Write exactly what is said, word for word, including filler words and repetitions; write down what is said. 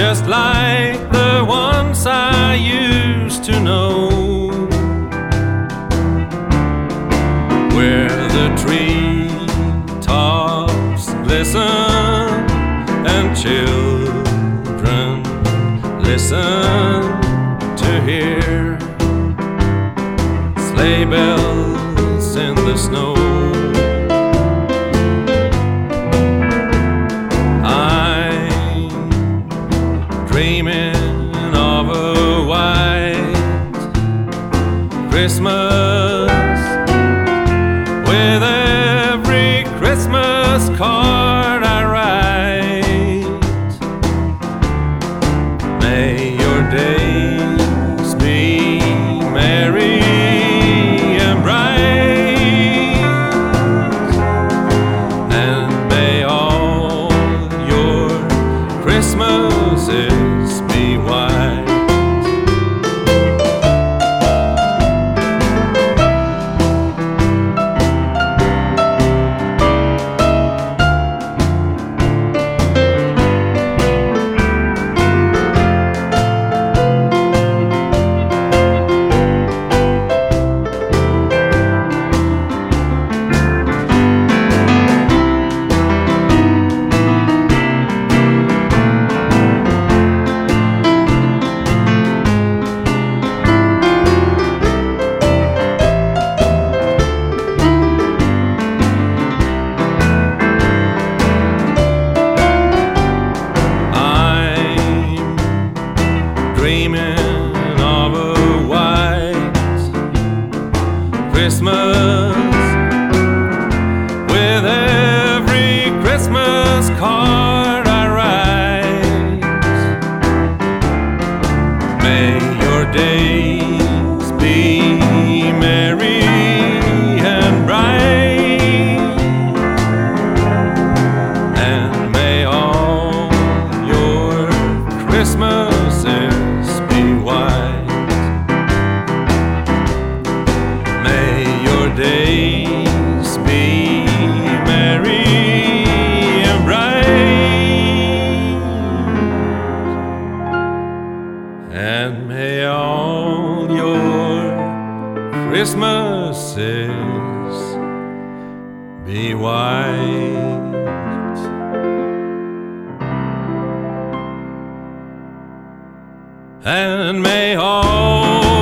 just like the ones I used to know, where the tree tops glisten and children listen to hear sleigh bells in the snow. Dreaming of a white Christmas, with every Christmas card I write. May your days be merry and bright, and may all your Christmases be white. Dreaming of a white Christmas, with every Christmas card I write. May your days be merry and bright, and may all your Christmases be white. May your days be merry and bright, and may all your Christmases be white. And may all